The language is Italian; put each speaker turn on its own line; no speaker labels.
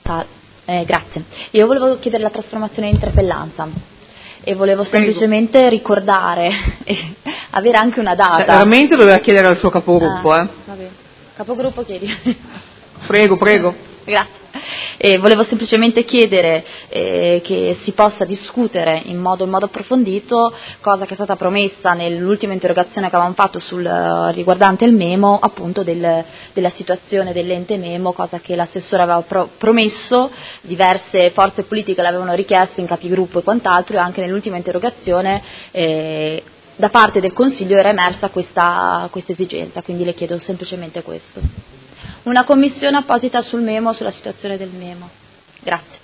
Grazie. Io volevo chiedere la trasformazione in interpellanza e volevo semplicemente ricordare e avere anche una data.
Veramente doveva chiedere al suo capogruppo.
Va bene. Capogruppo chiedi.
Prego.
Grazie. Volevo semplicemente chiedere che si possa discutere in modo approfondito, cosa che è stata promessa nell'ultima interrogazione che avevamo fatto riguardante il Memo, appunto della situazione dell'ente Memo, cosa che l'assessore aveva promesso, diverse forze politiche l'avevano richiesto in capigruppo e quant'altro, e anche nell'ultima interrogazione da parte del Consiglio era emersa questa esigenza, quindi le chiedo semplicemente questo. Una commissione apposita sul Memo, sulla situazione del Memo. Grazie.